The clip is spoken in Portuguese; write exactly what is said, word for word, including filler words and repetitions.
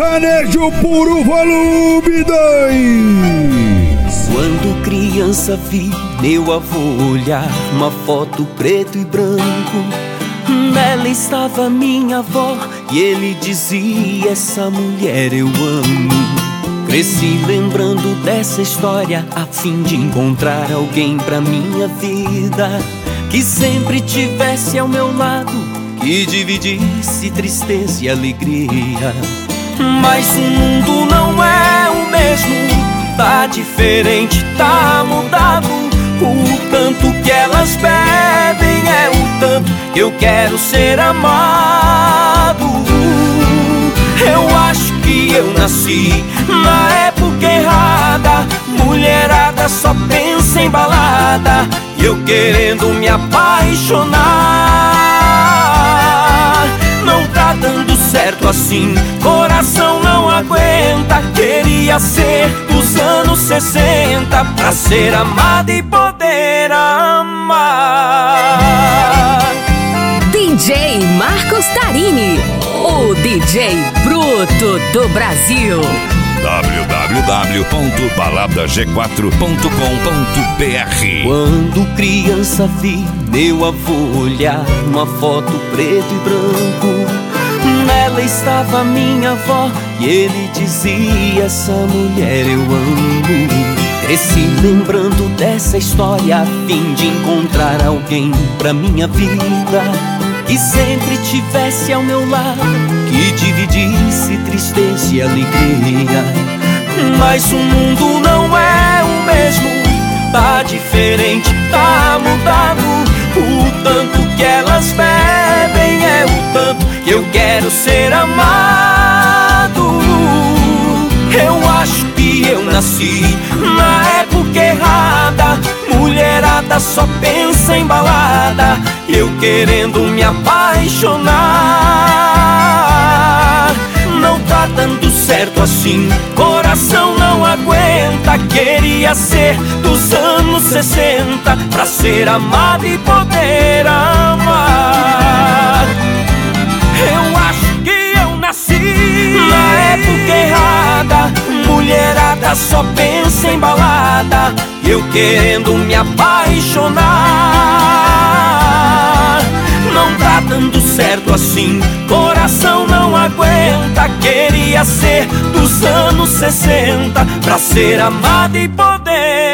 sertanejo puro volume dois. Quando criança vi meu avô olhar uma foto preto e branco. Nela estava minha avó e ele dizia: essa mulher eu amo. Cresci lembrando dessa história a fim de encontrar alguém pra minha vida, que sempre tivesse ao meu lado, que dividisse tristeza e alegria. Mas o mundo não é o mesmo, tá diferente, tá mudado. O tanto que elas bebem é o tanto que eu quero ser amado. Eu acho que eu nasci na época errada. Mulherada só pensa em balada e eu querendo me apaixonar. Não tá dando certo assim, coração não aguenta. Queria ser dos anos sessenta pra ser amada e poder amar. D J Marcos Tarini, o D J bruto do Brasil. w w w ponto balada g quatro ponto com ponto b r. Quando criança vi meu avô olhar uma foto preto e branco. Nela estava minha avó e ele dizia: essa mulher eu amo. Cresci lembrando dessa história a fim de encontrar alguém pra minha vida, que sempre tivesse ao meu lado, que dividisse tristeza e alegria. Mas o mundo não é o mesmo, tá diferente, tá mudado. O tanto que elas bebem é o tanto que eu quero ser amado. Eu acho que eu nasci na época errada. Mulherada só pensa em balada, eu querendo me apaixonar. Não tá dando certo assim, coração não aguenta. Queria ser dos anos sessenta pra ser amado e poder amar. Eu acho que eu nasci na época errada. Mulherada só pensa em balada, eu querendo me apaixonar. Não tá dando certo assim, coração não aguenta. Queria ser dos anos sessenta pra ser amada e poder